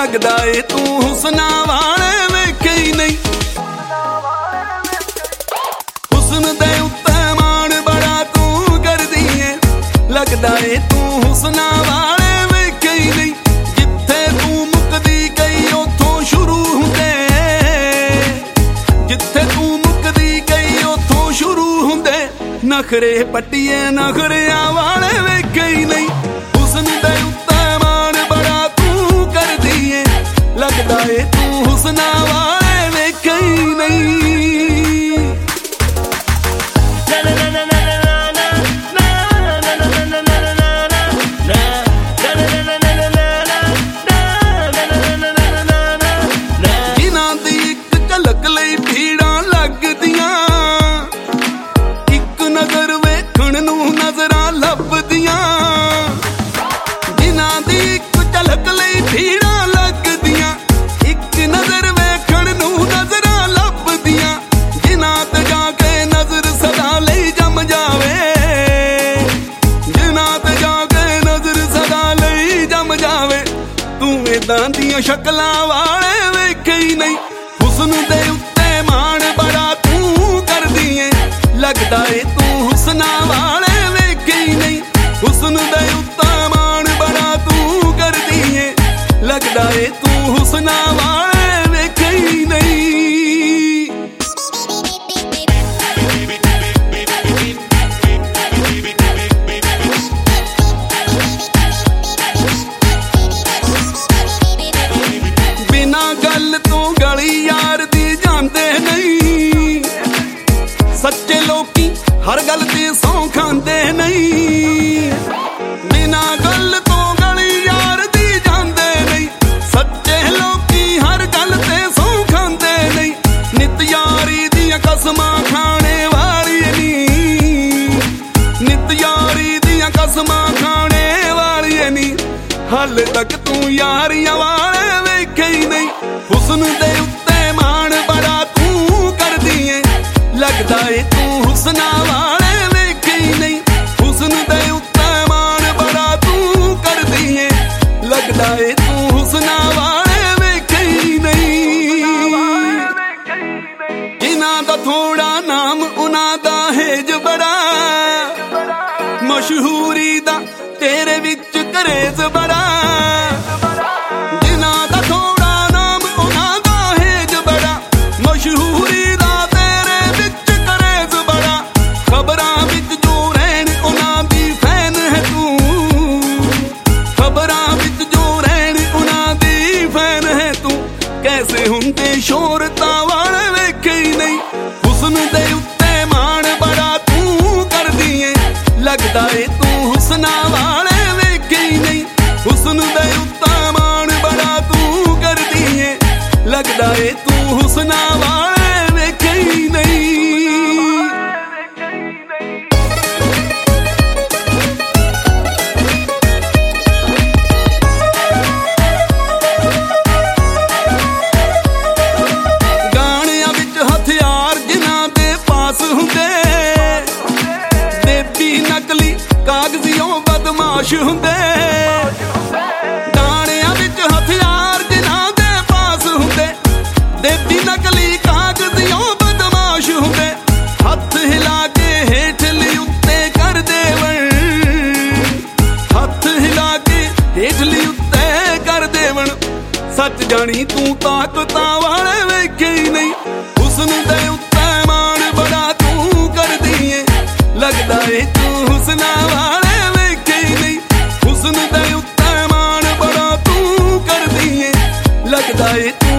लगदा ए तू हुस्ना वाले वेखे ही नहीं। हुस्न दे उत्ते मान बड़ा तू करदी है, लगदा ए तू हुस्ना वाले वेखे ही नहीं। जिथे तू मुकदी गई उथों शुरू हुंदे, जिथे तू मुकदी गई उथों शुरू हुंदे। नखरे पट्टिए नखरियां वाले वेखे ही नहीं। हुस्न दे उत्ते मान बड़ा तू करदी है, लगदा ए तू हुस्ना वाले वेखे ही नहीं। जिन्हां दी इक झलक लई भीड़ां लगदियां, इक नजर वेखण नूं नजरां लभदियां। जिन्हां दी इक झलक लई भीड़ां लगदियां, इक नजर वेखण नूं नजरां लभदियां। जिन्हां ते जाके नजर सदा लई जम जावे, जिन्हां ते जाके नजर सदा लई जम जावे। तू इदां दियां शक्लां वाले वेखे ही नहीं। हुस्न दे उत्ते मान बड़ा तू करदी है, लगदा ए तू हुस्ना वाले वेखे ही नहीं। हुस्न दे उत्ते मान बड़ा तू करदी है, लगदा ए तू हुस्ना वाले वेखे ही नहीं। बिना गल तो गली यार दी जांदे नहीं, सच्चे लोकी हर गल ते सौं खांदे नहीं। बिना गल तो गली यार दी जांदे नहीं, सच्चे लोकी हर गल ते सौं खांदे नहीं। नित यारी दियां कसमां खाने वाली नी, नित यारी दियां कसमां खाने वाली नी। हाले तक तू यारियां वाले वेखे ही नहीं। हुस्न दे उत्ते मान बड़ा तू करदी है, लगदा ए तू हुस्ना वाले वेखे ही नहीं। हुस्न दे उत्ते मान बड़ा तू करदी है, लगदा ए तू हुस्ना वाले वेखे ही नहीं। जिन्हां दा थोड़ा नाम उन्हां दा हेज बड़ा, मशहूरी दा तेरे विच करेज बड़ा। जिन्हां दा थोड़ा नाम उन्हां दा हेज बड़ा, मशहूरी दा तेरे विच करेज बड़ा। खबरां विच जो रहन उन्हां दी फैन है तू, खबरां विच जो रहन उन्हां दी फैन है तू। कैसे हुंदे शोहरतां वाले वेखे ही नहीं। हुस्न दे उत्ते मान बड़ा तू करदी है, लगदा ए तू हुस्ना वाले वेखे ही नहीं। हुस्न दे उत्ते मान बड़ा तू करदी है, लगदा ए तू हुस्ना वाले वेखे ही नहीं। गाणियां विच हथियार जिन्हां दे पास हुंदे, देवी नकली कागजियों बदमाश हुंदे। गाणियां विच हथियार जिन्हां दे पास हुंदे, देवी नकली कागजियों बदमाश हुंदे। हथ हिला के हेठली उत्ते कर देवण, हथ हिला के हेठली उत्ते कर देवण। सच जानी तू ताकतां वाले वेखे ही नहीं। हुस्न दे उत्ते मान बड़ा तू करदी है, लगदा ए तू हुस्ना वाले वेखे ही नहीं। हुस्न दे उत्ते मान बड़ा तू करदी है, लगदा ए तू